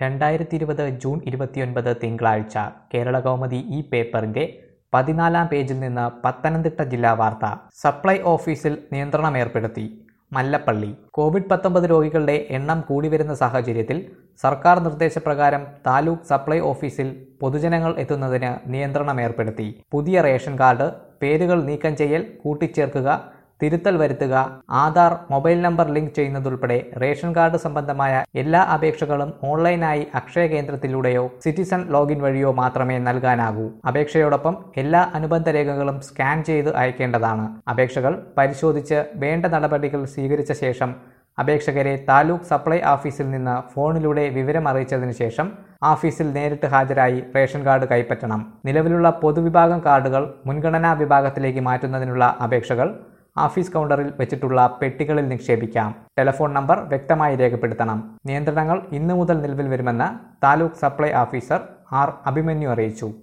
2020 June 29 തിങ്കളാഴ്ച കേരളകൗമുദി ഈ പേപ്പറിന്റെ 14-ാം പേജിൽ നിന്ന് പത്തനംതിട്ട ജില്ലാ വാർത്ത. സപ്ലൈ ഓഫീസിൽ നിയന്ത്രണമേർപ്പെടുത്തി. മല്ലപ്പള്ളി. കോവിഡ്-19 രോഗികളുടെ എണ്ണം കൂടിവരുന്ന സാഹചര്യത്തിൽ സർക്കാർ നിർദ്ദേശപ്രകാരം താലൂക്ക് സപ്ലൈ ഓഫീസിൽ പൊതുജനങ്ങൾ എത്തുന്നതിന് നിയന്ത്രണമേർപ്പെടുത്തി. പുതിയ റേഷൻ കാർഡ്, പേരുകൾ നീക്കം ചെയ്യൽ, കൂട്ടിച്ചേർക്കുക, തിരുത്തൽ വരുത്തുക, ആധാർ, മൊബൈൽ നമ്പർ ലിങ്ക് ചെയ്യുന്നതുൾപ്പെടെ റേഷൻ കാർഡ് സംബന്ധമായ എല്ലാ അപേക്ഷകളും ഓൺലൈനായി അക്ഷയ കേന്ദ്രത്തിലൂടെയോ സിറ്റിസൺ ലോഗിൻ വഴിയോ മാത്രമേ നൽകാനാകൂ. അപേക്ഷയോടൊപ്പം എല്ലാ അനുബന്ധ രേഖകളും സ്കാൻ ചെയ്ത് അയക്കേണ്ടതാണ്. അപേക്ഷകൾ പരിശോധിച്ച് വേണ്ട നടപടികൾ സ്വീകരിച്ച ശേഷം അപേക്ഷകരെ താലൂക്ക് സപ്ലൈ ഓഫീസിൽ നിന്ന് ഫോണിലൂടെ വിവരം അറിയിച്ചതിനു ശേഷം ഓഫീസിൽ നേരിട്ട് ഹാജരായി റേഷൻ കാർഡ് കൈപ്പറ്റണം. നിലവിലുള്ള പൊതുവിഭാഗം കാർഡുകൾ മുൻഗണനാ വിഭാഗത്തിലേക്ക് മാറ്റുന്നതിനുള്ള അപേക്ഷകൾ ഓഫീസ് കൗണ്ടറിൽ വെച്ചിട്ടുള്ള പെട്ടികളിൽ നിക്ഷേപിക്കാം. ടെലിഫോൺ നമ്പർ വ്യക്തമായി രേഖപ്പെടുത്തണം. നിയന്ത്രണങ്ങൾ ഇന്നു മുതൽ നിലവിൽ വരുമെന്ന് taluk supply officer R. Abhimanyu അറിയിച്ചു.